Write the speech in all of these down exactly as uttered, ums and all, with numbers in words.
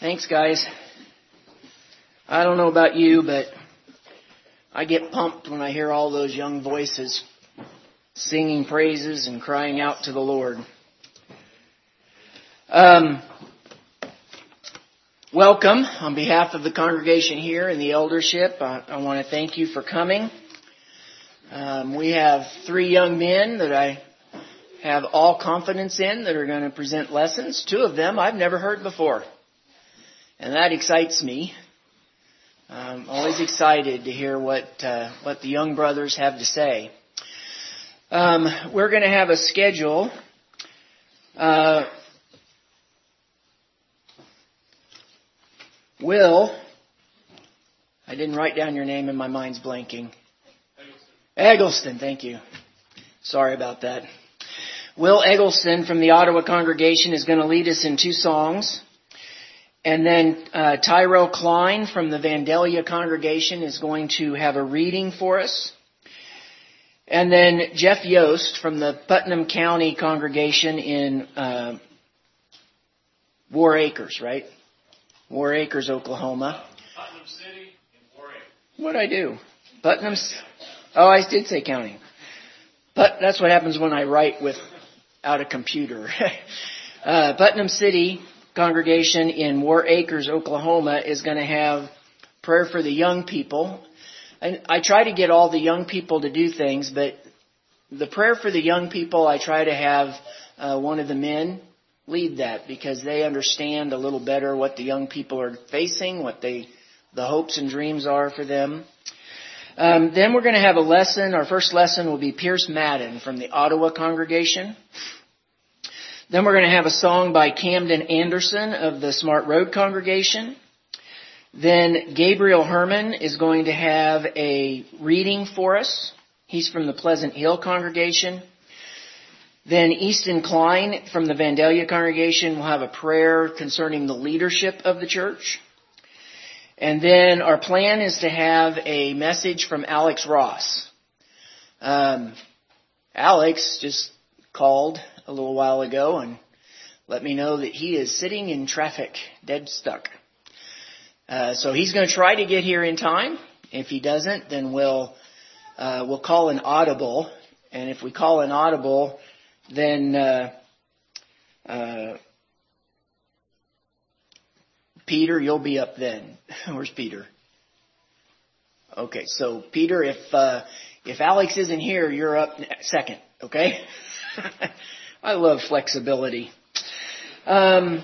Thanks, guys. I don't know about you, but I get pumped when I hear all those young voices singing praises and crying out to the Lord. Um, welcome on behalf of the congregation here and the eldership. I, I want to thank you for coming. Um, we have three young men that I have all confidence in that are going to present lessons. Two of them I've never heard before. And that excites me. I'm always excited to hear what uh, what the young brothers have to say. Um, we're going to have a schedule. Uh, Will, I didn't write down your name and my mind's blanking. Eggleston, thank you. Sorry about that. Will Eggleston from the Ottawa congregation is going to lead us in two songs. And then uh, Tyrell Klein from the Vandalia congregation is going to have a reading for us. And then Jeff Yost from the Putnam County congregation in uh, War Acres, right? War Acres, Oklahoma. Putnam City and War Acres. What'd I do? Putnam. Oh, I did say county. But that's what happens when I write without a computer. uh, Putnam City congregation in War Acres, Oklahoma is going to have prayer for the young people. And I try to get all the young people to do things, but the prayer for the young people, I try to have uh, one of the men lead that because they understand a little better what the young people are facing, what they, the hopes and dreams are for them. Um, then we're going to have a lesson. Our first lesson will be Pierce Madden from the Ottawa congregation. Then we're going to have a song by Camden Anderson of the Smart Road congregation. Then Gabriel Herman is going to have a reading for us. He's from the Pleasant Hill congregation. Then Easton Klein from the Vandalia congregation will have a prayer concerning the leadership of the church. And then our plan is to have a message from Alex Ross. Um, Alex just called a little while ago and let me know that he is sitting in traffic, dead stuck. Uh, so he's going to try to get here in time. If he doesn't, then we'll uh, we'll call an audible. And if we call an audible, then uh, uh, Peter, you'll be up then. Where's Peter? Okay, so Peter, if uh, if Alex isn't here, you're up second. Okay. I love flexibility. Um,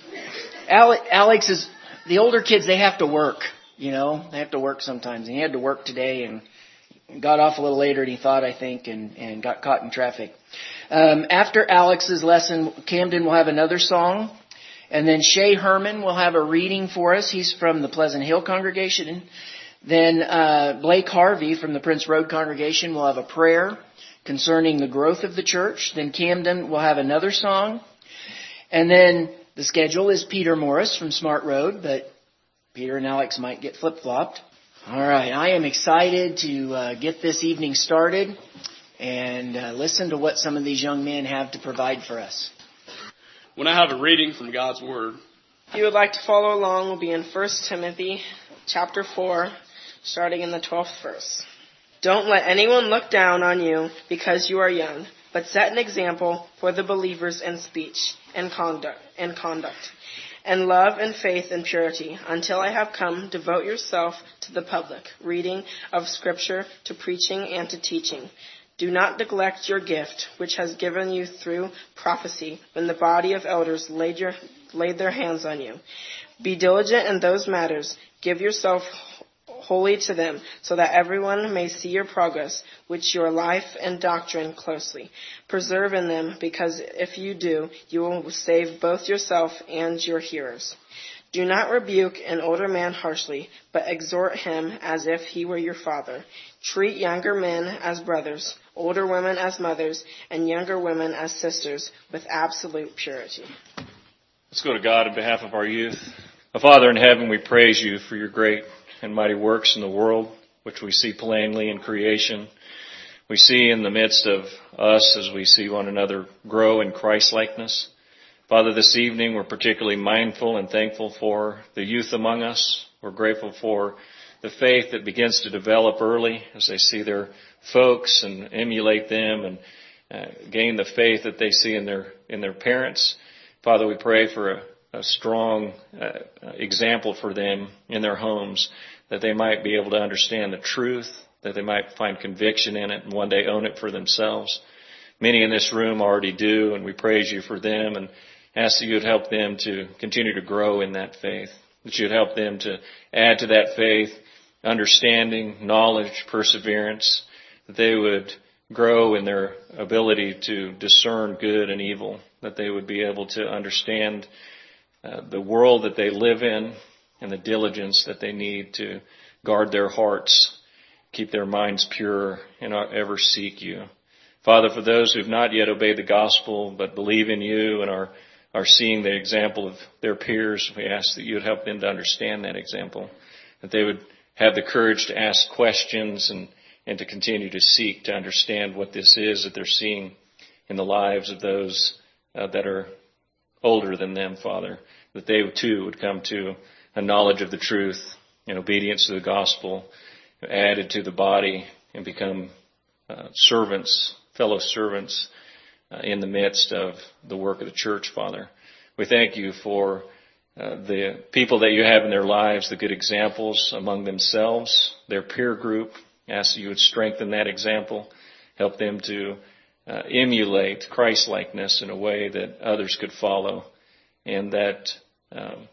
Alex is, the older kids, they have to work, you know, they have to work sometimes. And he had to work today and got off a little later than he thought, I think, and, and got caught in traffic. Um, after Alex's lesson, Camden will have another song. And then Shay Herman will have a reading for us. He's from the Pleasant Hill congregation. Then uh, Blake Harvey from the Prince Road congregation will have a prayer concerning the growth of the church. Then Camden will have another song. And then the schedule is Peter Morris from Smart Road, but Peter and Alex might get flip-flopped. All right, I am excited to uh, get this evening started and uh, listen to what some of these young men have to provide for us. When I have a reading from God's Word. If you would like to follow along, we'll be in First Timothy chapter four, starting in the twelfth verse. Don't let anyone look down on you because you are young, but set an example for the believers in speech and conduct, and conduct, and love and faith and purity. Until I have come, devote yourself to the public, reading of Scripture, to preaching and to teaching. Do not neglect your gift, which has given you through prophecy, when the body of elders laid, your, laid their hands on you. Be diligent in those matters. Give yourself wholly to them, so that everyone may see your progress, which your life and doctrine closely. Preserve in them, because if you do, you will save both yourself and your hearers. Do not rebuke an older man harshly, but exhort him as if he were your father. Treat younger men as brothers, older women as mothers, and younger women as sisters, with absolute purity. Let's go to God on behalf of our youth. Our Father in heaven, we praise you for your great and mighty works in the world, which we see plainly in creation. We see in the midst of us as we see one another grow in Christ-likeness. Father, this evening we're particularly mindful and thankful for the youth among us. We're grateful for the faith that begins to develop early as they see their folks and emulate them and uh, gain the faith that they see in their in their parents. Father, we pray for a, a strong uh, example for them in their homes, that they might be able to understand the truth, that they might find conviction in it and one day own it for themselves. Many in this room already do, and we praise you for them and ask that you would help them to continue to grow in that faith, that you would help them to add to that faith understanding, knowledge, perseverance, that they would grow in their ability to discern good and evil, that they would be able to understand uh, the world that they live in and the diligence that they need to guard their hearts, keep their minds pure, and not ever seek you. Father, for those who have not yet obeyed the gospel but believe in you and are are seeing the example of their peers, we ask that you would help them to understand that example, that they would have the courage to ask questions and, and to continue to seek to understand what this is that they're seeing in the lives of those uh, that are older than them, Father, that they too would come to a knowledge of the truth and obedience to the gospel, added to the body and become uh, servants, fellow servants uh, in the midst of the work of the church, Father. We thank you for uh, the people that you have in their lives, the good examples among themselves, their peer group. Ask that you would strengthen that example, help them to uh, emulate Christ-likeness in a way that others could follow, and that um,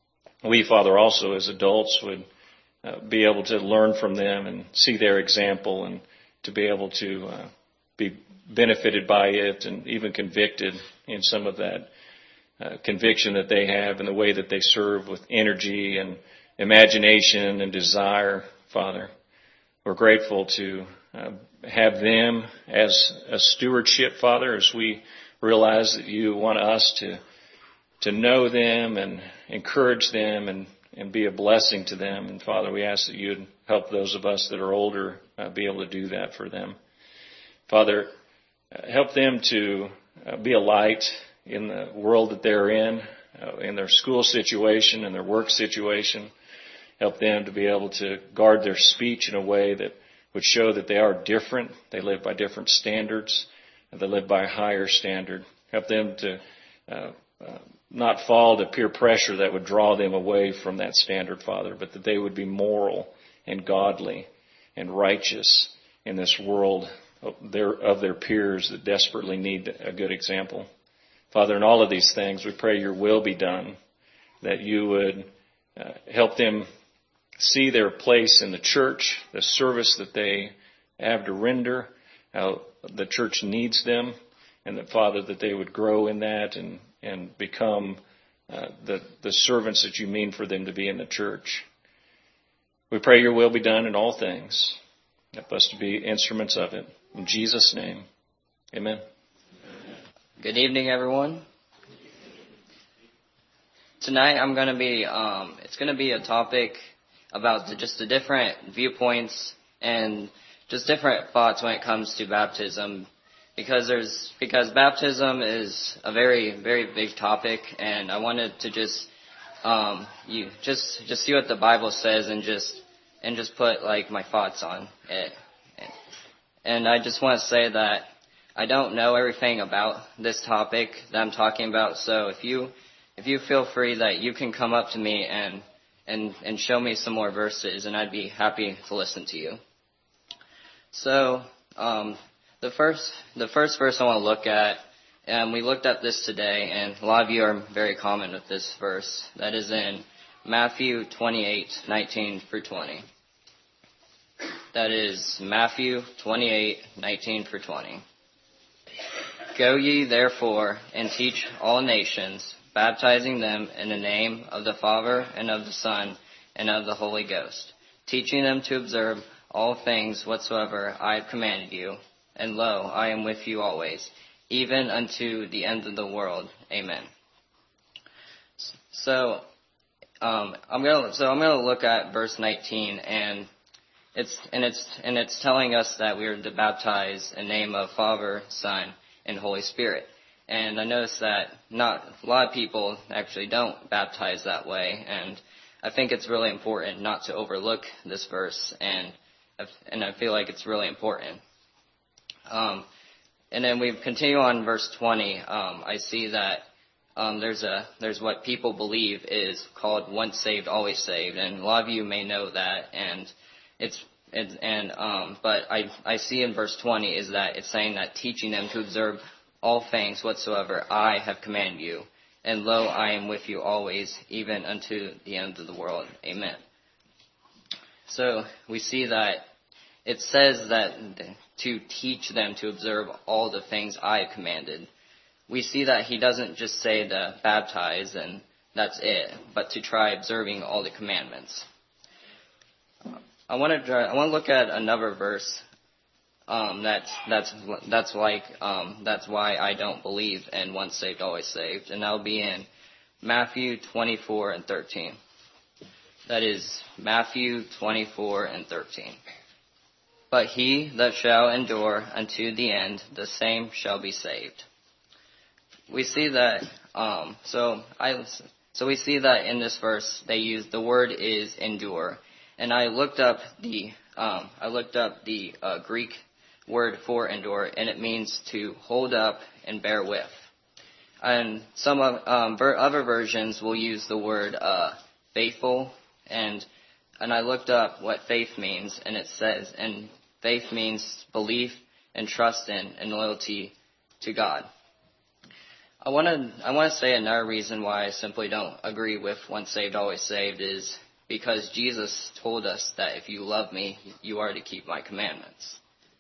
we, Father, also as adults would uh, be able to learn from them and see their example and to be able to uh, be benefited by it and even convicted in some of that uh, conviction that they have in the way that they serve with energy and imagination and desire, Father. We're grateful to uh, have them as a stewardship, Father, as we realize that you want us to to know them and encourage them and, and be a blessing to them. And Father, we ask that you'd help those of us that are older uh, be able to do that for them. Father, uh, help them to uh, be a light in the world that they're in, uh, in their school situation and their work situation. Help them to be able to guard their speech in a way that would show that they are different. They live by different standards, and they live by a higher standard. Help them to uh, uh, not fall to peer pressure that would draw them away from that standard, Father, but that they would be moral and godly and righteous in this world of their, of their peers that desperately need a good example. Father, in all of these things, we pray your will be done, that you would uh, help them see their place in the church, the service that they have to render, how the church needs them, and that, Father, that they would grow in that and, and become uh, the, the servants that you mean for them to be in the church. We pray your will be done in all things. Help us to be instruments of it. In Jesus' name, amen. Good evening, everyone. Tonight I'm going to be, um, it's going to be a topic about the, just the different viewpoints and just different thoughts when it comes to baptism. Because there's, because baptism is a very, very big topic, and I wanted to just, um, you, just, just see what the Bible says and just, and just put like my thoughts on it. And I just want to say that I don't know everything about this topic that I'm talking about, so if you, if you feel free that you can come up to me and, and, and show me some more verses, and I'd be happy to listen to you. So, um, The first, the first verse I want to look at, and we looked at this today, and a lot of you are very common with this verse. That is in Matthew twenty-eight, nineteen through twenty. That is Matthew twenty-eight, nineteen through twenty. Go ye therefore and teach all nations, baptizing them in the name of the Father and of the Son and of the Holy Ghost, teaching them to observe all things whatsoever I have commanded you. And lo, I am with you always, even unto the end of the world. Amen. So, um, I'm gonna so I'm gonna look at verse nineteen, and it's and it's and it's telling us that we are to baptize in the name of Father, Son, and Holy Spirit. And I noticed that not a lot of people actually don't baptize that way, and I think it's really important not to overlook this verse, and and I feel like it's really important. Um, and then we continue on verse twenty. Um, I see that um, there's a there's what people believe is called once saved, always saved, and a lot of you may know that, and it's and, and um, but I I see in verse twenty is that it's saying that teaching them to observe all things whatsoever I have commanded you. And lo, I am with you always, even unto the end of the world. Amen. So we see that it says that to teach them to observe all the things I have commanded. We see that he doesn't just say to baptize and that's it, but to try observing all the commandments. I want to I want to look at another verse. Um, that's that's that's like um, that's why I don't believe in once saved, always saved, and that'll be in Matthew twenty-four and thirteen. That is Matthew twenty-four and thirteen. But he that shall endure unto the end, the same shall be saved. We see that. Um, so I so we see that in this verse they use the word is endure, and I looked up the um, I looked up the uh, Greek word for endure, and it means to hold up and bear with. And some of, um, ver- other versions will use the word uh, faithful, and and I looked up what faith means, and it says, and faith means belief and trust in and loyalty to God. I want to I want to say another reason why I simply don't agree with once saved, always saved is because Jesus told us that if you love me, you are to keep my commandments.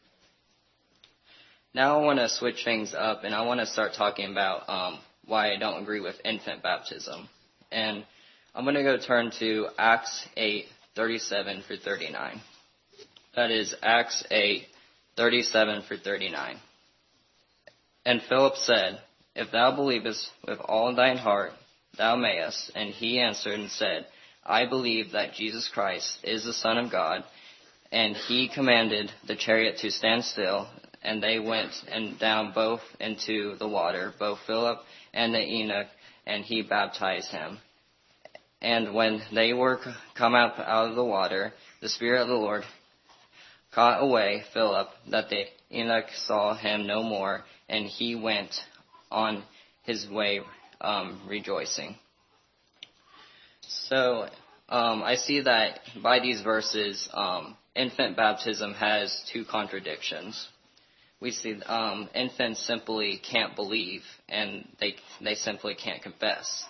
Now I want to switch things up, and I want to start talking about um, why I don't agree with infant baptism. And I'm going to go turn to Acts eight, thirty-seven through thirty-nine. That is Acts eight, thirty-seven through thirty-nine. And Philip said, If thou believest with all thine heart, thou mayest. And he answered and said, I believe that Jesus Christ is the Son of God. And he commanded the chariot to stand still, and they went and down both into the water, both Philip and the eunuch, and he baptized him. And when they were come up out of the water, the Spirit of the Lord caught away Philip, that the eunuch saw him no more, and he went on his way um, rejoicing. So um, I see that by these verses, um, infant baptism has two contradictions. We see um, infants simply can't believe, and they they simply can't confess.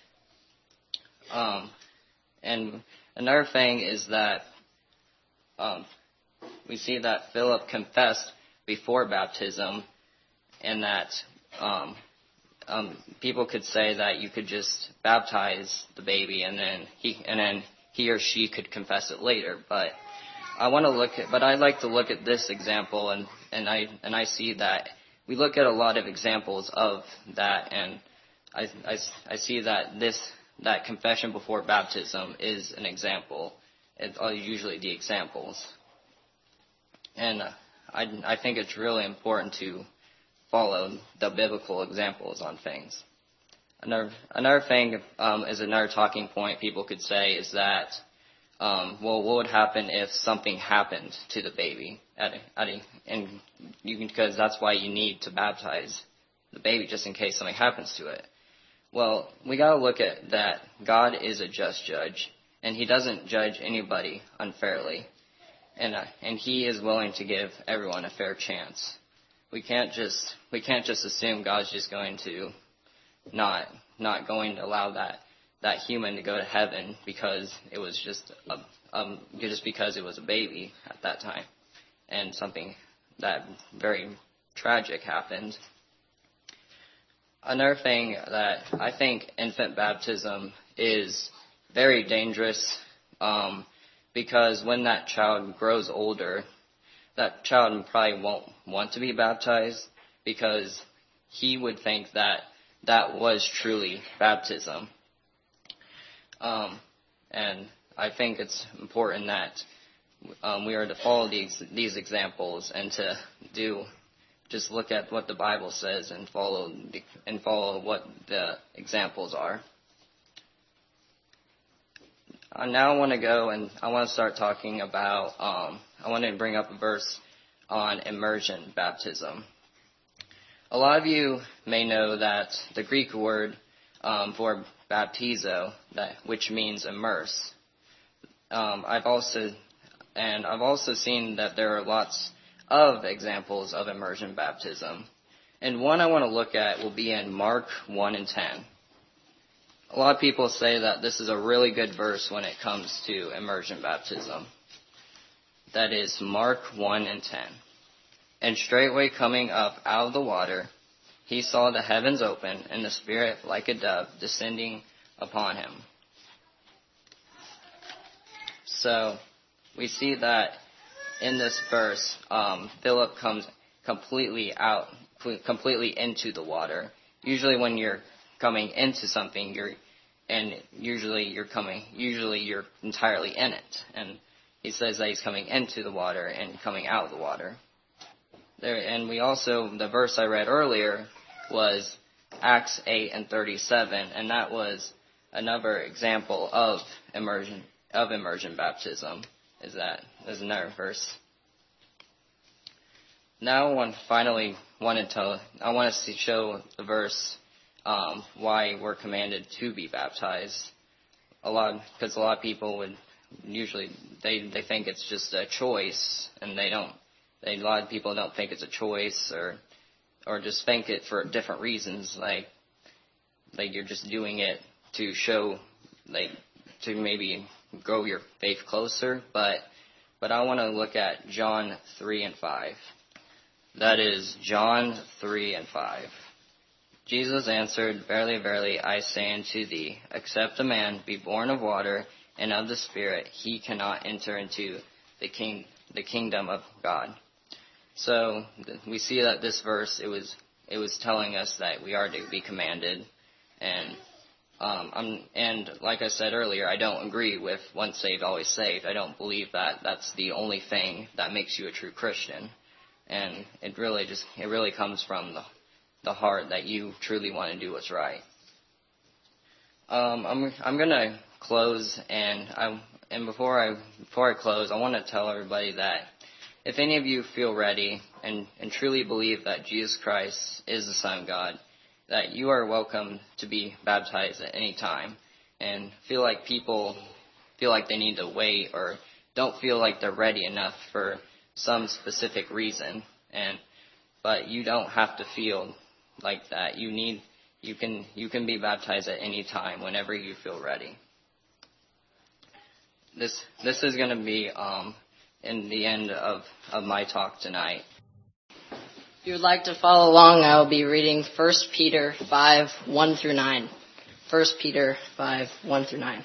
Um, and another thing is that um, we see that Philip confessed before baptism, and that um, um, people could say that you could just baptize the baby, and then he and then he or she could confess it later. But I want to look at, but I like to look at this example, and, and I and I see that we look at a lot of examples of that, and I, I, I see that this that confession before baptism is an example. It's usually the examples, and I I think it's really important to follow the biblical examples on things. Another another thing um, is another talking point people could say is that. Um, well, what would happen if something happened to the baby? At a, at a, and you can, because that's why you need to baptize the baby, just in case something happens to it. Well, we got to look at that. God is a just judge, and He doesn't judge anybody unfairly, and uh, and He is willing to give everyone a fair chance. We can't just we can't just assume God's just going to not not going to allow that. that human to go to heaven because it was just a, um, just because it was a baby at that time, and something that very tragic happened. Another thing that I think infant baptism is very dangerous um, because when that child grows older, that child probably won't want to be baptized because he would think that that was truly baptism. Um, and I think it's important that um, we are to follow these these examples and to do just look at what the Bible says and follow the, and follow what the examples are. Uh, now I want to go and I want to start talking about, um, I want to bring up a verse on immersion baptism. A lot of you may know that the Greek word um, for baptizo, that which means immerse. Um, I've also and I've also seen that there are lots of examples of immersion baptism, and one I want to look at will be in Mark one and ten. A lot of people say that this is a really good verse when it comes to immersion baptism. That is Mark one and ten. And straightway coming up out of the water, he saw the heavens open, and the Spirit like a dove descending upon him. So, we see that in this verse, um, Philip comes completely out, completely into the water. Usually when you're coming into something, you're, and usually you're coming, usually you're entirely in it. And he says that he's coming into the water and coming out of the water. There, and we also, the verse I read earlier was Acts eight and thirty-seven, and that was another example of immersion of immersion baptism. Is that there's another verse. Now, I finally wanted to I want to show the verse um, why we're commanded to be baptized. A lot because a lot of people would usually they they think it's just a choice, and they don't. They, a lot of people don't think it's a choice, or or just think it for different reasons, like like you're just doing it to show, like to maybe grow your faith closer. But but I want to look at John three and five. That is John three and five. Jesus answered, Verily, verily, I say unto thee, except a man be born of water and of the Spirit, he cannot enter into the king the kingdom of God. So we see that this verse, it was it was telling us that we are to be commanded, and um, I'm, and like I said earlier, I don't agree with once saved, always saved. I don't believe that that's the only thing that makes you a true Christian, and it really just it really comes from the the heart that you truly want to do what's right. Um, I'm I'm gonna close, and I and before I before I close, I want to tell everybody that if any of you feel ready and, and truly believe that Jesus Christ is the Son of God, that you are welcome to be baptized at any time, and feel like people feel like they need to wait or don't feel like they're ready enough for some specific reason, and but you don't have to feel like that. You need you can you can be baptized at any time whenever you feel ready. This this is going to be um in the end of, of my talk tonight. If you would like to follow along, I will be reading First Peter five, one through nine. First Peter five, one through nine.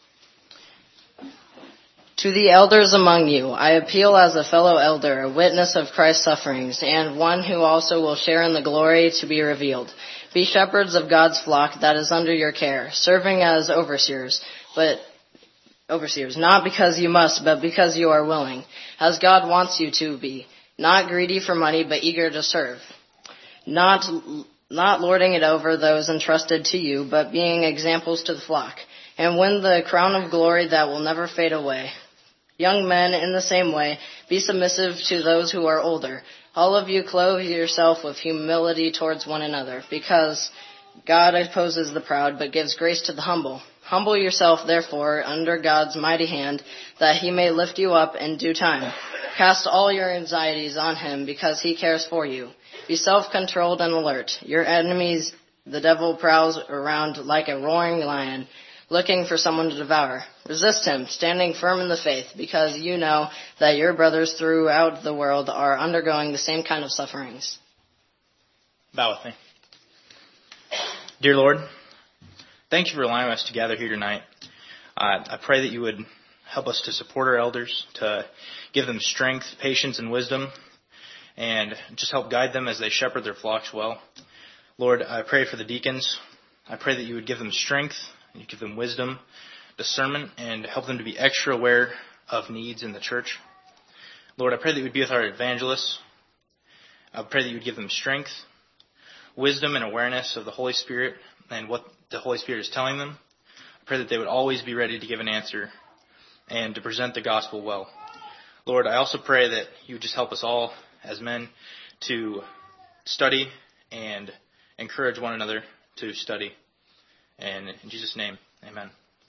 To the elders among you, I appeal as a fellow elder, a witness of Christ's sufferings, and one who also will share in the glory to be revealed. Be shepherds of God's flock that is under your care, serving as overseers, but overseers, not because you must, but because you are willing, as God wants you to be, not greedy for money, but eager to serve, not not lording it over those entrusted to you, but being examples to the flock, and win the crown of glory that will never fade away. Young men, in the same way, be submissive to those who are older. All of you clothe yourself with humility towards one another, because God opposes the proud, but gives grace to the humble. Humble yourself, therefore, under God's mighty hand, that he may lift you up in due time. Cast all your anxieties on him, because he cares for you. Be self-controlled and alert. Your enemies, the devil, prowls around like a roaring lion, looking for someone to devour. Resist him, standing firm in the faith, because you know that your brothers throughout the world are undergoing the same kind of sufferings. Bow with me. Dear Lord, thank you for allowing us to gather here tonight. Uh, I pray that you would help us to support our elders, to give them strength, patience, and wisdom, and just help guide them as they shepherd their flocks well. Lord, I pray for the deacons. I pray that you would give them strength, you give them wisdom, discernment, and help them to be extra aware of needs in the church. Lord, I pray that you would be with our evangelists. I pray that you would give them strength, wisdom, and awareness of the Holy Spirit and what the Holy Spirit is telling them. I pray that they would always be ready to give an answer and to present the gospel well. Lord, I also pray that you would just help us all as men to study and encourage one another to study. And in Jesus' name, amen.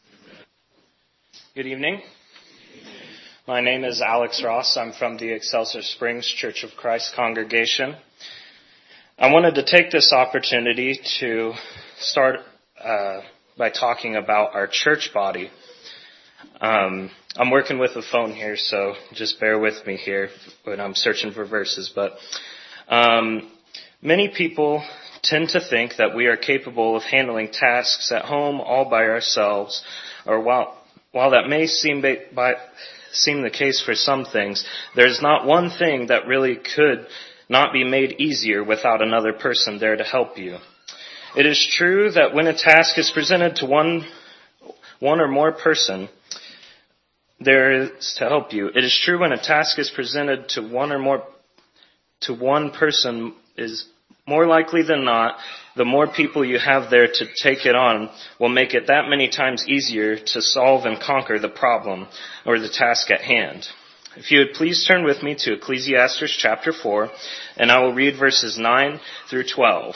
Good evening. My name is Alex Ross. I'm from the Excelsior Springs Church of Christ congregation. I wanted to take this opportunity to start uh, by talking about our church body. Um, I'm working with a phone here, so just bear with me here when I'm searching for verses. But um, many people tend to think that we are capable of handling tasks at home all by ourselves, or while while that may seem by, by seem the case for some things, there's not one thing that really could not be made easier without another person there to help you. It is true that when a task is presented to one one or more person, there is to help you. It is true when a task is presented to one or more to one person is more likely than not, the more people you have there to take it on will make it that many times easier to solve and conquer the problem or the task at hand. If you would please turn with me to Ecclesiastes chapter four, and I will read verses nine through twelve.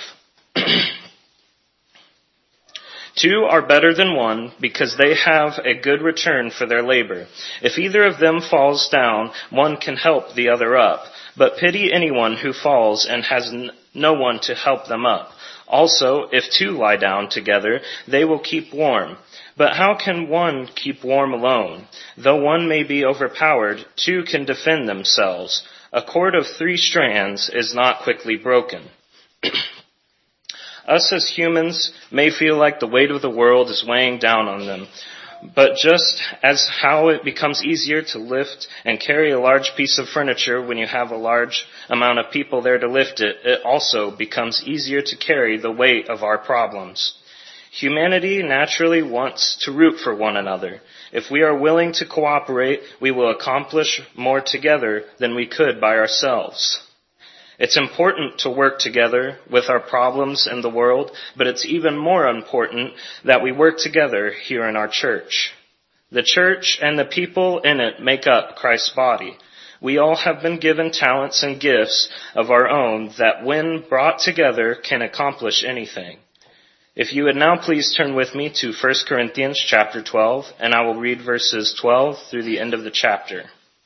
Two are better than one because they have a good return for their labor. If either of them falls down, one can help the other up. But pity anyone who falls and has n- no one to help them up. Also, if two lie down together, they will keep warm. But how can one keep warm alone? Though one may be overpowered, two can defend themselves. A cord of three strands is not quickly broken. Us as humans may feel like the weight of the world is weighing down on them. But just as how it becomes easier to lift and carry a large piece of furniture when you have a large amount of people there to lift it, it also becomes easier to carry the weight of our problems. Humanity naturally wants to root for one another. If we are willing to cooperate, we will accomplish more together than we could by ourselves. It's important to work together with our problems in the world, but it's even more important that we work together here in our church. The church and the people in it make up Christ's body. We all have been given talents and gifts of our own that when brought together can accomplish anything. If you would now please turn with me to First Corinthians chapter twelve, and I will read verses twelve through the end of the chapter.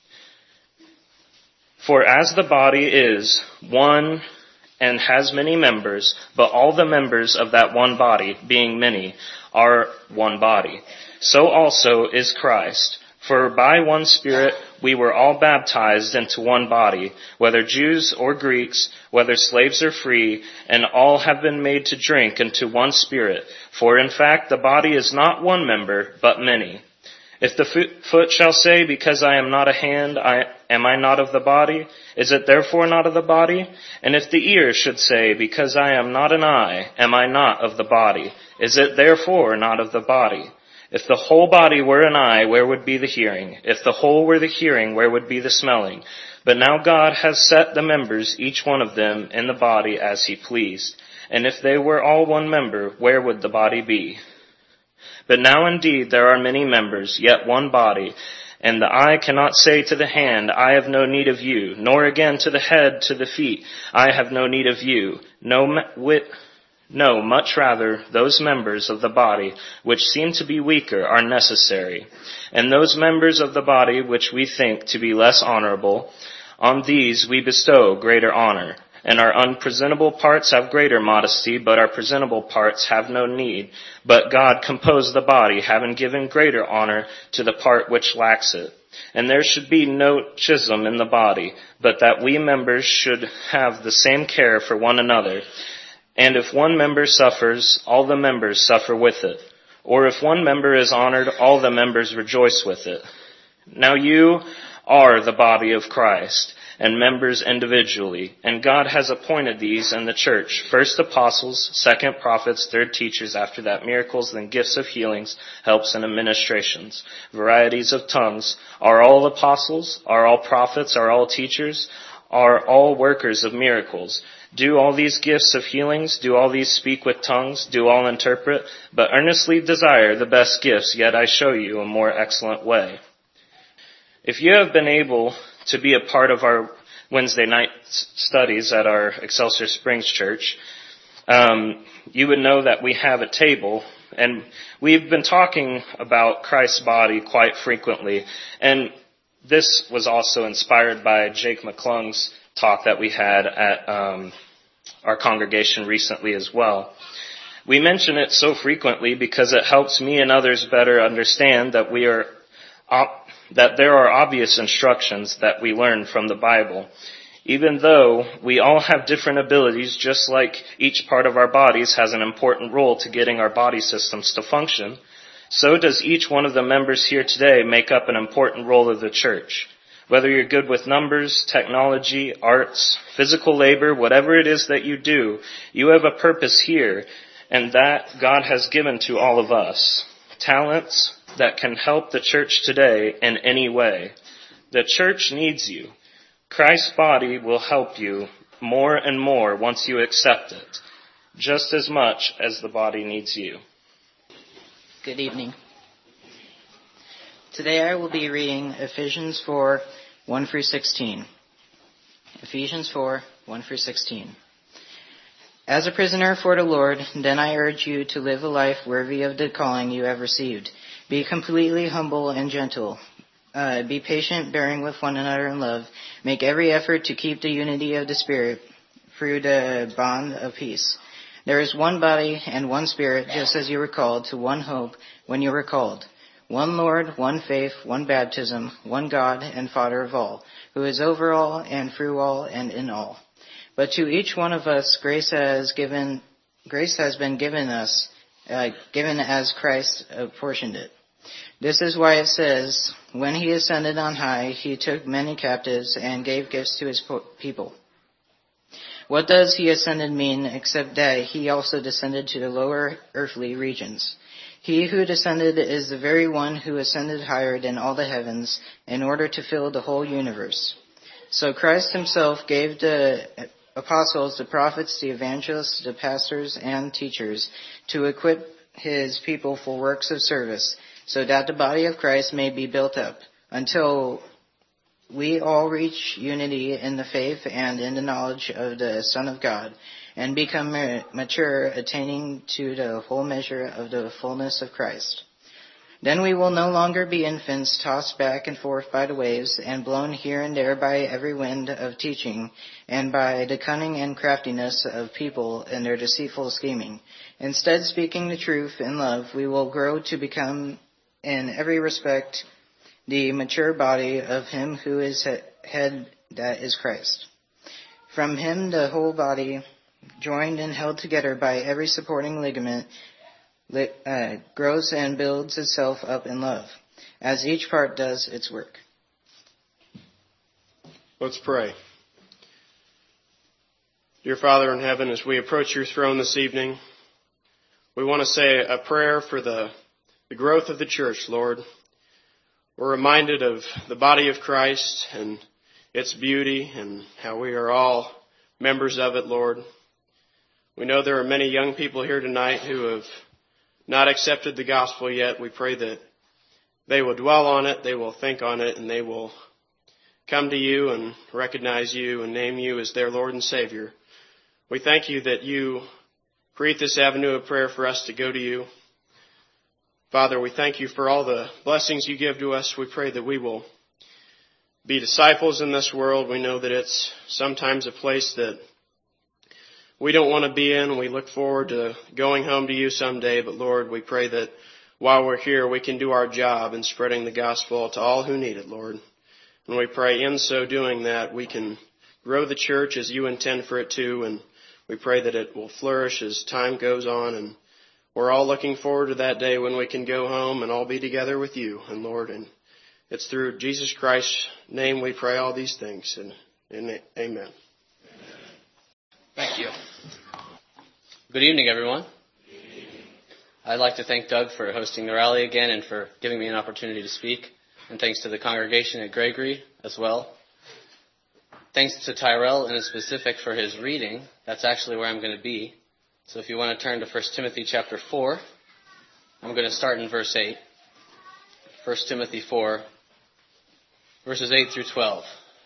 For as the body is one and has many members, but all the members of that one body, being many, are one body, so also is Christ. For by one Spirit we were all baptized into one body, whether Jews or Greeks, whether slaves or free, and all have been made to drink into one Spirit. For in fact the body is not one member, but many. If the foot shall say, because I am not a hand, I, am I not of the body? Is it therefore not of the body? And if the ear should say, because I am not an eye, am I not of the body? Is it therefore not of the body? If the whole body were an eye, where would be the hearing? If the whole were the hearing, where would be the smelling? But now God has set the members, each one of them, in the body as he pleased. And if they were all one member, where would the body be? But now indeed there are many members, yet one body. And the eye cannot say to the hand, I have no need of you, nor again to the head, to the feet, I have no need of you. No, wit, no, much rather, those members of the body which seem to be weaker are necessary. And those members of the body which we think to be less honorable, on these we bestow greater honor. And our unpresentable parts have greater modesty, but our presentable parts have no need. But God composed the body, having given greater honor to the part which lacks it. And there should be no schism in the body, but that we members should have the same care for one another. And if one member suffers, all the members suffer with it. Or if one member is honored, all the members rejoice with it. Now you are the body of Christ, and members individually. And God has appointed these in the church. First apostles, second prophets, third teachers, after that miracles, then gifts of healings, helps and administrations, varieties of tongues. Are all apostles? Are all prophets? Are all teachers? are all workers of miracles. Do all these gifts of healings, do all these speak with tongues, do all interpret, but earnestly desire the best gifts, yet I show you a more excellent way. If you have been able to be a part of our Wednesday night studies at our Excelsior Springs Church, um, you would know that we have a table, and we've been talking about Christ's body quite frequently, and this was also inspired by Jake McClung's talk that we had at um, our congregation recently as well. We mention it so frequently because it helps me and others better understand that we are op- that there are obvious instructions that we learn from the Bible. Even though we all have different abilities, just like each part of our bodies has an important role to getting our body systems to function, so does each one of the members here today make up an important role of the church. Whether you're good with numbers, technology, arts, physical labor, whatever it is that you do, you have a purpose here, and that God has given to all of us. Talents that can help the church today in any way. The church needs you. Christ's body will help you more and more once you accept it, just as much as the body needs you. Good evening. Today I will be reading Ephesians four, one through sixteen. Ephesians four, one through sixteen. As a prisoner for the Lord, then I urge you to live a life worthy of the calling you have received. Be completely humble and gentle. Uh, be patient, bearing with one another in love. Make every effort to keep the unity of the Spirit through the bond of peace. There is one body and one Spirit, just as you were called to one hope when you were called. One Lord, one faith, one baptism, one God and Father of all, who is over all and through all and in all. But to each one of us grace has given, grace has been given us, uh, given as Christ apportioned it. This is why it says, when he ascended on high, he took many captives and gave gifts to his people. What does he ascended mean except that he also descended to the lower earthly regions? He who descended is the very one who ascended higher than all the heavens in order to fill the whole universe. So Christ himself gave the apostles, the prophets, the evangelists, the pastors, and teachers to equip his people for works of service, so that the body of Christ may be built up, until we all reach unity in the faith and in the knowledge of the Son of God, and become mature, attaining to the whole measure of the fullness of Christ. Then we will no longer be infants, tossed back and forth by the waves, and blown here and there by every wind of teaching, and by the cunning and craftiness of people and their deceitful scheming. Instead, speaking the truth in love, we will grow to become in every respect the mature body of him who is head, that is Christ. From him the whole body, joined and held together by every supporting ligament, uh, grows and builds itself up in love, as each part does its work. Let's pray. Dear Father in heaven, as we approach your throne this evening, we want to say a prayer for the the growth of the church, Lord. We're reminded of the body of Christ and its beauty and how we are all members of it, Lord. We know there are many young people here tonight who have not accepted the gospel yet. We pray that they will dwell on it, they will think on it, and they will come to you and recognize you and name you as their Lord and Savior. We thank you that you create this avenue of prayer for us to go to you. Father, we thank you for all the blessings you give to us. We pray that we will be disciples in this world. We know that it's sometimes a place that we don't want to be in. We look forward to going home to you someday. But Lord, we pray that while we're here, we can do our job in spreading the gospel to all who need it, Lord. And we pray in so doing that we can grow the church as you intend for it to. And we pray that it will flourish as time goes on. And we're all looking forward to that day when we can go home and all be together with you. And Lord, and it's through Jesus Christ's name we pray all these things. And, and amen. Thank you. Good evening, everyone. I'd like to thank Doug for hosting the rally again and for giving me an opportunity to speak. And thanks to the congregation at Gregory as well. thanks to Tyrell in specific for his reading, that's actually where I'm going to be. So if you want to turn to First Timothy chapter four, I'm going to start in verse eight. First Timothy four, verses eight through twelve.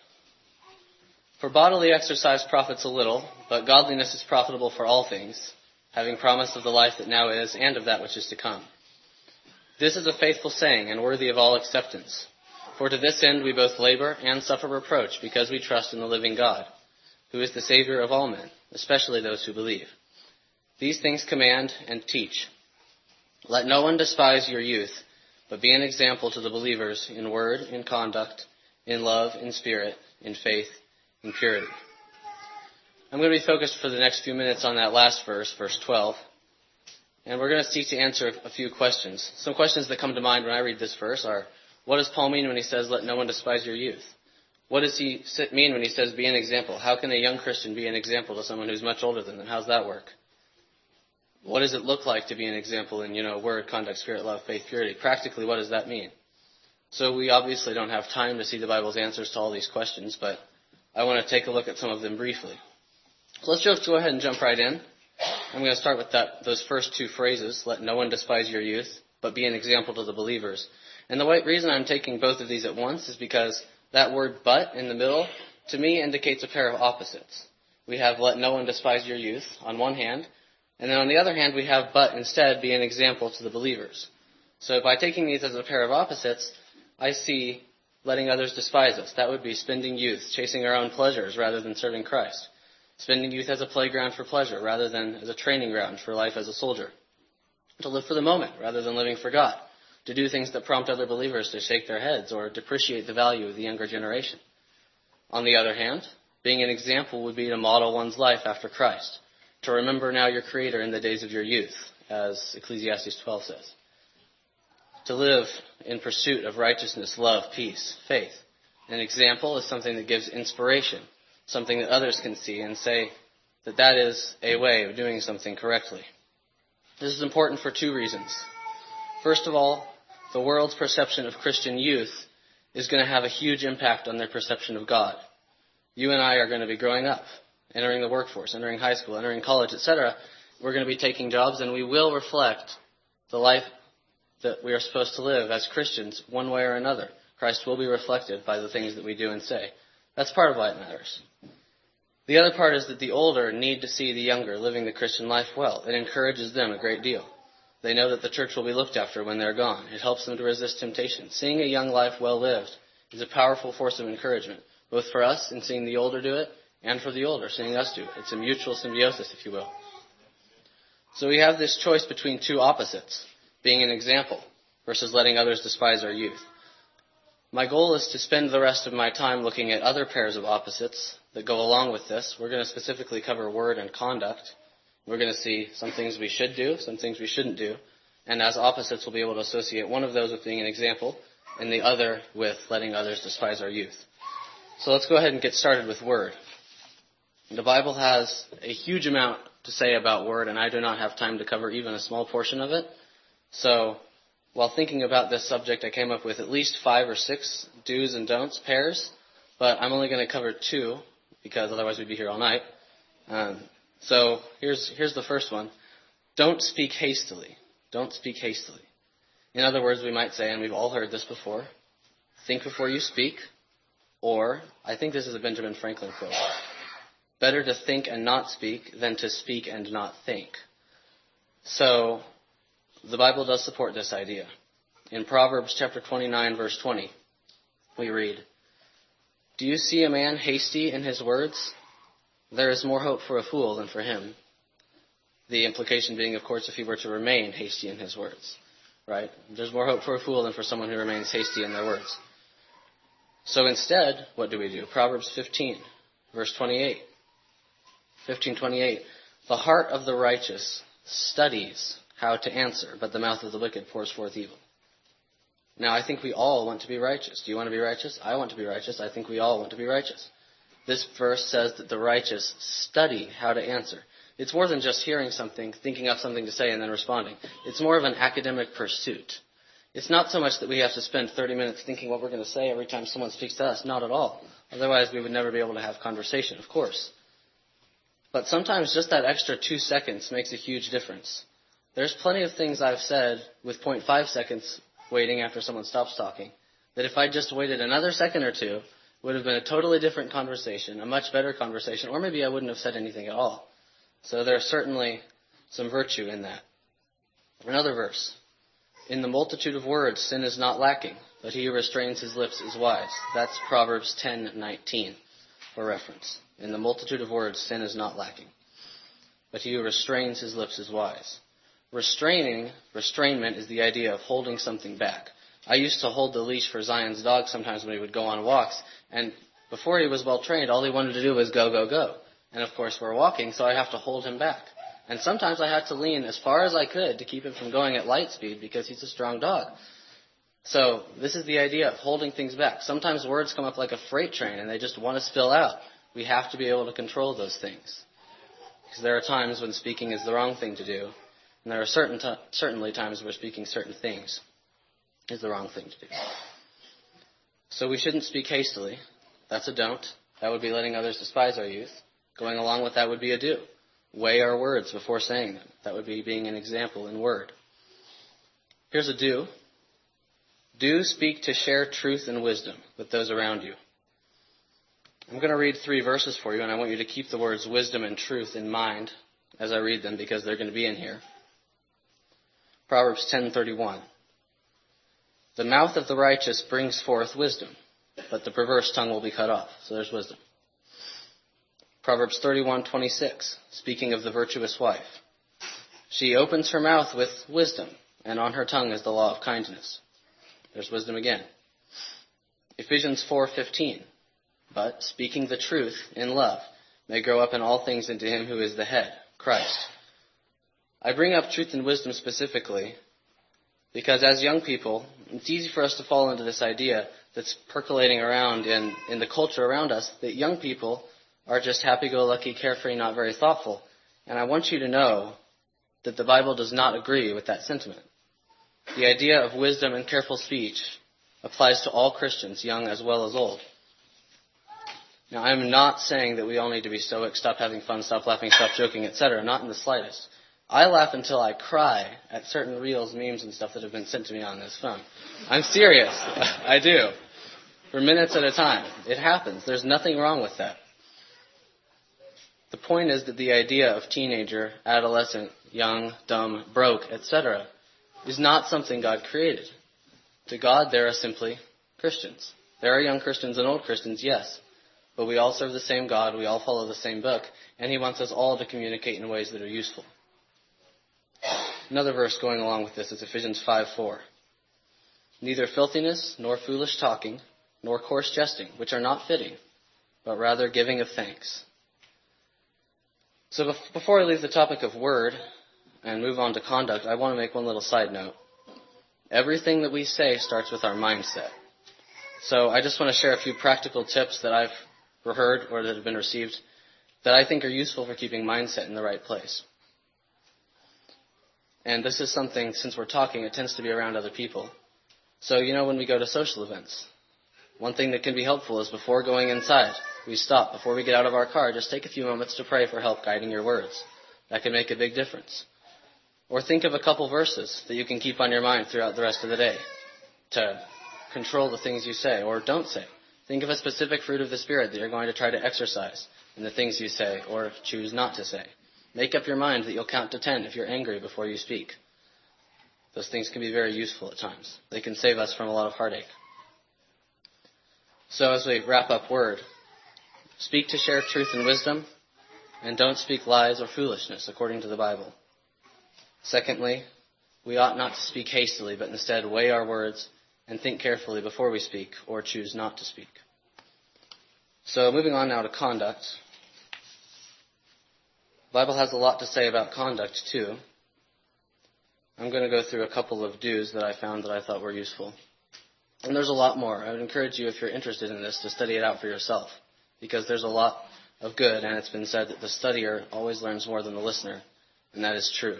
For bodily exercise profits a little, but godliness is profitable for all things, having promise of the life that now is and of that which is to come. This is a faithful saying and worthy of all acceptance. For to this end we both labor and suffer reproach, because we trust in the living God, who is the Savior of all men, especially those who believe. These things command and teach. Let no one despise your youth, but be an example to the believers in word, in conduct, in love, in spirit, in faith, in purity. I'm going to be focused for the next few minutes on that last verse, verse twelve. And we're going to seek to answer a few questions. Some questions that come to mind when I read this verse are, what does Paul mean when he says, let no one despise your youth? What does he mean when he says, be an example? How can a young Christian be an example to someone who's much older than them? How does that work? What does it look like to be an example in, you know, word, conduct, spirit, love, faith, purity? Practically, what does that mean? So we obviously don't have time to see the Bible's answers to all these questions, but I want to take a look at some of them briefly. So let's just go ahead and jump right in. I'm going to start with that, those first two phrases, let no one despise your youth, but be an example to the believers. And the reason I'm taking both of these at once is because that word but in the middle, to me, indicates a pair of opposites. We have let no one despise your youth on one hand, and then on the other hand we have but instead be an example to the believers. So by taking these as a pair of opposites, I see letting others despise us. That would be spending youth, chasing our own pleasures rather than serving Christ. Spending youth as a playground for pleasure rather than as a training ground for life as a soldier. To live for the moment rather than living for God. To do things that prompt other believers to shake their heads or depreciate the value of the younger generation. On the other hand, being an example would be to model one's life after Christ. To remember now your Creator in the days of your youth, as Ecclesiastes twelve says. To live in pursuit of righteousness, love, peace, faith. An example is something that gives inspiration, something that others can see and say that that is a way of doing something correctly. This is important for two reasons. First of all, the world's perception of Christian youth is going to have a huge impact on their perception of God. You and I are going to be growing up, entering the workforce, entering high school, entering college, et cetera. We're going to be taking jobs, and we will reflect the life that we are supposed to live as Christians one way or another. Christ will be reflected by the things that we do and say. That's part of why it matters. The other part is that the older need to see the younger living the Christian life well. It encourages them a great deal. They know that the church will be looked after when they're gone. It helps them to resist temptation. Seeing a young life well lived is a powerful force of encouragement, both for us in seeing the older do it and for the older seeing us do it. It's a mutual symbiosis, if you will. So we have this choice between two opposites, being an example versus letting others despise our youth. My goal is to spend the rest of my time looking at other pairs of opposites that go along with this. We're going to specifically cover word and conduct. We're going to see some things we should do, some things we shouldn't do. And as opposites, we'll be able to associate one of those with being an example and the other with letting others despise our youth. So let's go ahead and get started with word. The Bible has a huge amount to say about word, and I do not have time to cover even a small portion of it. So while thinking about this subject, I came up with at least five or six do's and don'ts pairs, but I'm only going to cover two because otherwise we'd be here all night. Um, So here's here's the first one. Don't speak hastily. Don't speak hastily. In other words, we might say, and we've all heard this before, think before you speak, or, I think this is a Benjamin Franklin quote, better to think and not speak than to speak and not think. So the Bible does support this idea. In Proverbs chapter twenty-nine, verse twenty, we read, do you see a man hasty in his words? There is more hope for a fool than for him. The implication being, of course, if he were to remain hasty in his words, right? There's more hope for a fool than for someone who remains hasty in their words. So instead, what do we do? Proverbs fifteen, verse twenty-eight. fifteen twenty-eight. The heart of the righteous studies how to answer, but the mouth of the wicked pours forth evil. Now, I think we all want to be righteous. Do you want to be righteous? I want to be righteous. I think we all want to be righteous. This verse says that the righteous study how to answer. It's more than just hearing something, thinking up something to say, and then responding. It's more of an academic pursuit. It's not so much that we have to spend thirty minutes thinking what we're going to say every time someone speaks to us. Not at all. Otherwise, we would never be able to have conversation, of course. But sometimes just that extra two seconds makes a huge difference. There's plenty of things I've said with zero point five seconds waiting after someone stops talking, that if I just waited another second or two, would have been a totally different conversation, a much better conversation, or maybe I wouldn't have said anything at all. So there's certainly some virtue in that. Another verse. In the multitude of words, sin is not lacking, but he who restrains his lips is wise. That's Proverbs ten nineteen for reference. In the multitude of words, sin is not lacking, but he who restrains his lips is wise. Restraining, restrainment is the idea of holding something back. I used to hold the leash for Zion's dog sometimes when he would go on walks, and before he was well trained, all he wanted to do was go, go, go. And of course we're walking, so I have to hold him back. And sometimes I had to lean as far as I could to keep him from going at light speed because he's a strong dog. So this is the idea of holding things back. Sometimes words come up like a freight train and they just want to spill out. We have to be able to control those things. Because there are times when speaking is the wrong thing to do. And there are certain t- certainly times where speaking certain things is the wrong thing to do. So we shouldn't speak hastily. That's a don't. That would be letting others despise our youth. Going along with that would be a do. Weigh our words before saying them. That would be being an example in word. Here's a do. Do speak to share truth and wisdom with those around you. I'm going to read three verses for you, and I want you to keep the words wisdom and truth in mind as I read them because they're going to be in here. Proverbs ten thirty-one. The mouth of the righteous brings forth wisdom, but the perverse tongue will be cut off. So there's wisdom. Proverbs thirty-one twenty-six, speaking of the virtuous wife. She opens her mouth with wisdom, and on her tongue is the law of kindness. There's wisdom again. Ephesians four fifteen, but speaking the truth in love may grow up in all things into him who is the head, Christ. I bring up truth and wisdom specifically because as young people, it's easy for us to fall into this idea that's percolating around in, in the culture around us that young people are just happy-go-lucky, carefree, not very thoughtful. And I want you to know that the Bible does not agree with that sentiment. The idea of wisdom and careful speech applies to all Christians, young as well as old. Now, I'm not saying that we all need to be stoic, stop having fun, stop laughing, stop joking, et cetera. Not in the slightest. I laugh until I cry at certain reels, memes, and stuff that have been sent to me on this phone. I'm serious. I do. For minutes at a time. It happens. There's nothing wrong with that. The point is that the idea of teenager, adolescent, young, dumb, broke, et cetera is not something God created. To God, there are simply Christians. There are young Christians and old Christians, yes. But we all serve the same God, we all follow the same book, and he wants us all to communicate in ways that are useful. Another verse going along with this is Ephesians five four. Neither filthiness, nor foolish talking, nor coarse jesting, which are not fitting, but rather giving of thanks. So before I leave the topic of word and move on to conduct, I want to make one little side note. Everything that we say starts with our mindset. So I just want to share a few practical tips that I've heard or that have been received that I think are useful for keeping mindset in the right place. And this is something, since we're talking, it tends to be around other people. So, you know, when we go to social events, one thing that can be helpful is before going inside, we stop. Before we get out of our car, just take a few moments to pray for help guiding your words. That can make a big difference. Or think of a couple verses that you can keep on your mind throughout the rest of the day to control the things you say or don't say. Think of a specific fruit of the Spirit that you're going to try to exercise in the things you say or choose not to say. Make up your mind that you'll count to ten if you're angry before you speak. Those things can be very useful at times. They can save us from a lot of heartache. So as we wrap up word, speak to share truth and wisdom, and don't speak lies or foolishness according to the Bible. Secondly, we ought not to speak hastily, but instead weigh our words and think carefully before we speak or choose not to speak. So moving on now to conduct. The Bible has a lot to say about conduct too. I'm going to go through a couple of do's that I found that I thought were useful. And there's a lot more. I would encourage you, if you're interested in this, to study it out for yourself, because there's a lot of good, and it's been said that the studier always learns more than the listener, and that is true.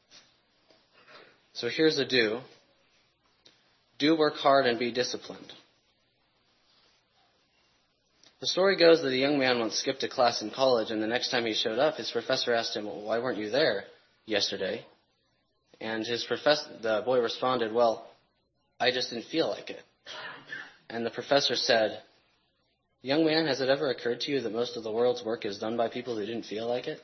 So here's a do. Do work hard and be disciplined. The story goes that a young man once skipped a class in college, and the next time he showed up, his professor asked him, well, why weren't you there yesterday? And his professor, the boy responded, well, I just didn't feel like it. And the professor said, young man, has it ever occurred to you that most of the world's work is done by people who didn't feel like it?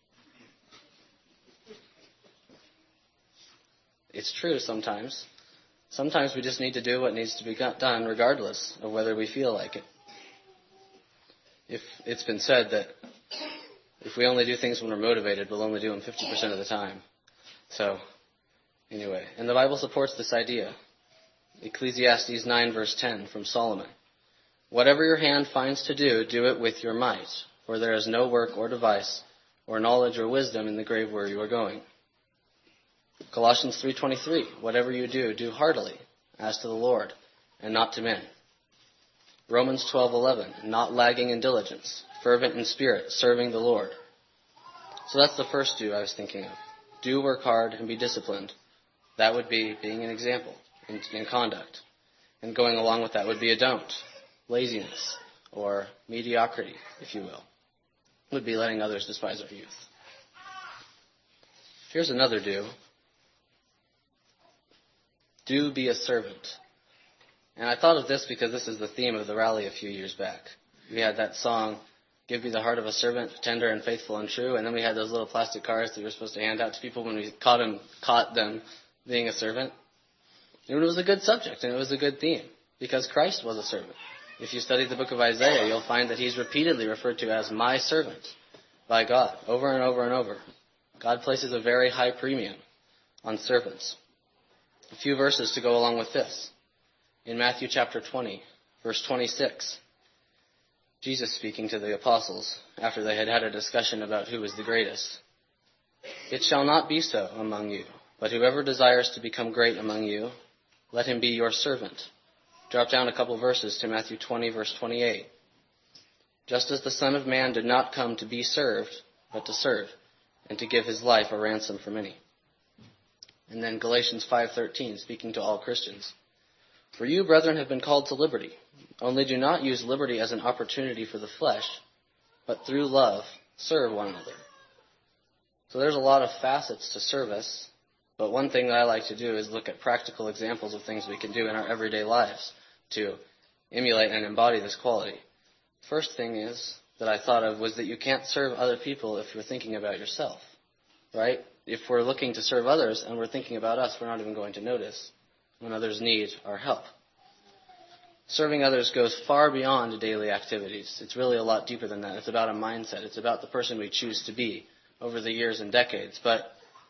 It's true sometimes. Sometimes we just need to do what needs to be done regardless of whether we feel like it. If it's been said that if we only do things when we're motivated, we'll only do them fifty percent of the time. So, anyway, and the Bible supports this idea. Ecclesiastes nine verse ten from Solomon. Whatever your hand finds to do, do it with your might, for there is no work or device or knowledge or wisdom in the grave where you are going. Colossians three twenty-three. Whatever you do, do heartily, as to the Lord, and not to men. Romans twelve eleven. Not lagging in diligence, fervent in spirit, serving the Lord. So that's the first do I was thinking of. Do work hard and be disciplined. That would be being an example in, in conduct. And going along with that would be a don't. Laziness or mediocrity, if you will, would be letting others despise our youth. Here's another do. Do be a servant. And I thought of this because this is the theme of the rally a few years back. We had that song, Give Me the Heart of a Servant, Tender and Faithful and True, and then we had those little plastic cards that we were supposed to hand out to people when we caught them, caught them being a servant. And it was a good subject, and it was a good theme, because Christ was a servant. If you study the book of Isaiah, you'll find that he's repeatedly referred to as my servant by God, over and over and over. God places a very high premium on servants. A few verses to go along with this. In Matthew chapter twenty, verse twenty-six, Jesus speaking to the apostles after they had had a discussion about who was the greatest. It shall not be so among you, but whoever desires to become great among you, let him be your servant. Drop down a couple verses to Matthew twenty, verse twenty-eight. Just as the Son of Man did not come to be served, but to serve, and to give his life a ransom for many. And then Galatians five thirteen, speaking to all Christians. For you, brethren, have been called to liberty. Only do not use liberty as an opportunity for the flesh, but through love serve one another. So there's a lot of facets to service, but one thing that I like to do is look at practical examples of things we can do in our everyday lives to emulate and embody this quality. First thing is that I thought of was that you can't serve other people if you're thinking about yourself, right? If we're looking to serve others and we're thinking about us, we're not even going to notice when others need our help. Serving others goes far beyond daily activities. It's really a lot deeper than that. It's about a mindset. It's about the person we choose to be over the years and decades. But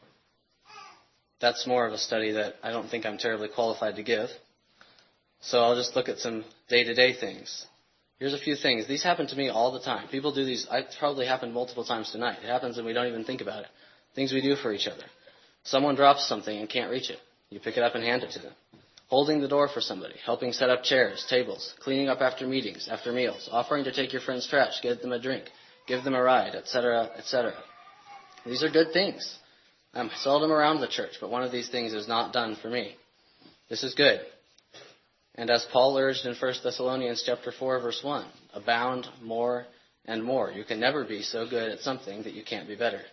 that's more of a study that I don't think I'm terribly qualified to give. So I'll just look at some day-to-day things. Here's a few things. These happen to me all the time. People do these. It's probably happened multiple times tonight. It happens and we don't even think about it. Things we do for each other. Someone drops something and can't reach it. You pick it up and hand it to them. Holding the door for somebody, helping set up chairs, tables, cleaning up after meetings, after meals, offering to take your friend's trash, get them a drink, give them a ride, et cetera, et cetera. These are good things. I'm seldom around the church, but one of these things is not done for me. This is good. And as Paul urged in First Thessalonians chapter four, verse one, abound more and more. You can never be so good at something that you can't be better.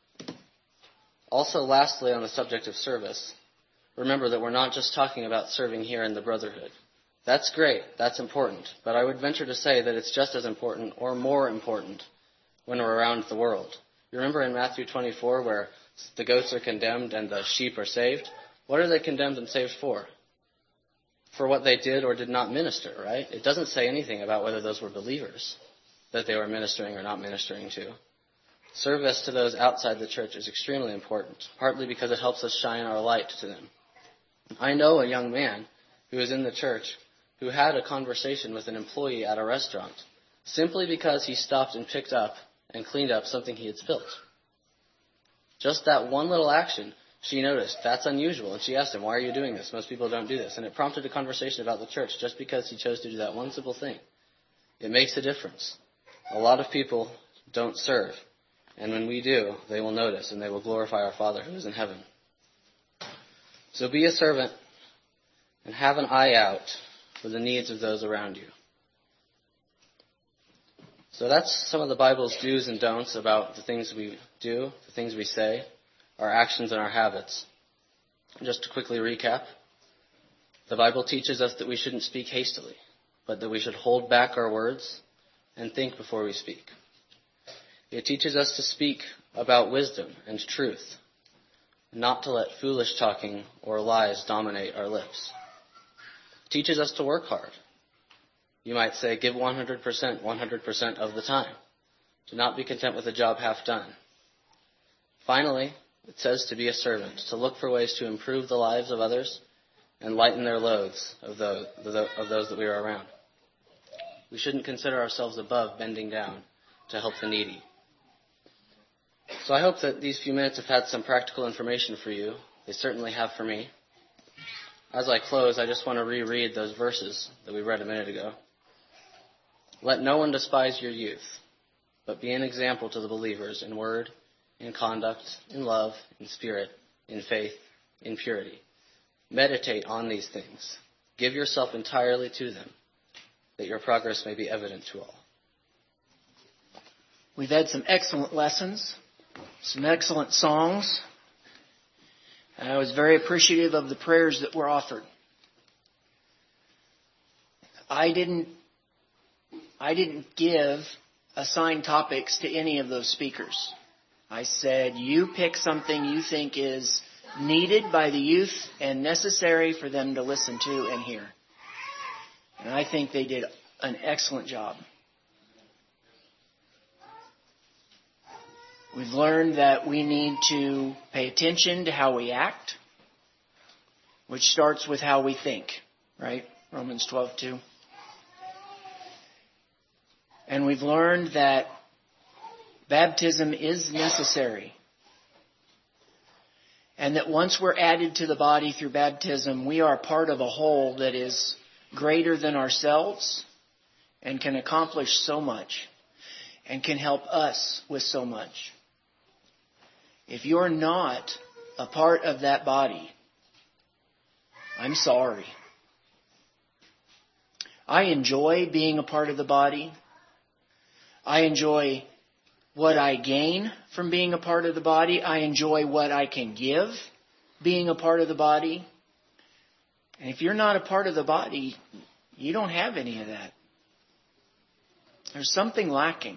Also, lastly, on the subject of service, remember that we're not just talking about serving here in the brotherhood. That's great. That's important. But I would venture to say that it's just as important or more important when we're around the world. You remember in Matthew twenty-four where the goats are condemned and the sheep are saved? What are they condemned and saved for? For what they did or did not minister, right? It doesn't say anything about whether those were believers that they were ministering or not ministering to. Service to those outside the church is extremely important, partly because it helps us shine our light to them. I know a young man who was in the church who had a conversation with an employee at a restaurant simply because he stopped and picked up and cleaned up something he had spilt. Just that one little action, she noticed, that's unusual, and she asked him, why are you doing this? Most people don't do this. And it prompted a conversation about the church just because he chose to do that one simple thing. It makes a difference. A lot of people don't serve. And when we do, they will notice and they will glorify our Father who is in heaven. So be a servant and have an eye out for the needs of those around you. So that's some of the Bible's do's and don'ts about the things we do, the things we say, our actions and our habits. Just to quickly recap, the Bible teaches us that we shouldn't speak hastily, but that we should hold back our words and think before we speak. It teaches us to speak about wisdom and truth, not to let foolish talking or lies dominate our lips. It teaches us to work hard. You might say, give one hundred percent, one hundred percent of the time. Do not be content with a job half done. Finally, it says to be a servant, to look for ways to improve the lives of others and lighten their loads of those, of those that we are around. We shouldn't consider ourselves above bending down to help the needy. So I hope that these few minutes have had some practical information for you. They certainly have for me. As I close, I just want to reread those verses that we read a minute ago. Let no one despise your youth, but be an example to the believers in word, in conduct, in love, in spirit, in faith, in purity. Meditate on these things. Give yourself entirely to them, that your progress may be evident to all. We've had some excellent lessons, some excellent songs. I was very appreciative of the prayers that were offered. I didn't I didn't give assigned topics to any of those speakers. I said, you pick something you think is needed by the youth and necessary for them to listen to and hear. And I think they did an excellent job. We've learned that we need to pay attention to how we act, which starts with how we think, right? Romans twelve two. And we've learned that baptism is necessary. And that once we're added to the body through baptism, we are part of a whole that is greater than ourselves and can accomplish so much and can help us with so much. If you're not a part of that body, I'm sorry. I enjoy being a part of the body. I enjoy what I gain from being a part of the body. I enjoy what I can give being a part of the body. And if you're not a part of the body, you don't have any of that. There's something lacking.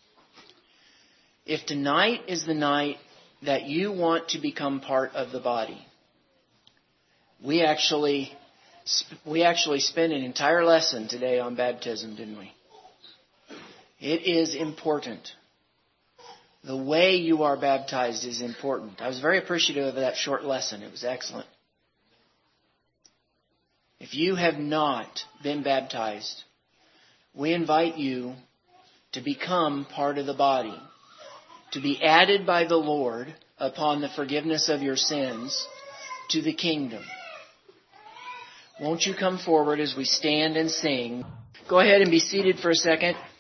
If tonight is the night that you want to become part of the body, we actually we actually spent an entire lesson today on baptism, didn't we? It is important. The way you are baptized is important. I was very appreciative of that short lesson. It was excellent. If you have not been baptized, we invite you to become part of the body, to be added by the Lord upon the forgiveness of your sins to the kingdom. Won't you come forward as we stand and sing? Go ahead and be seated for a second.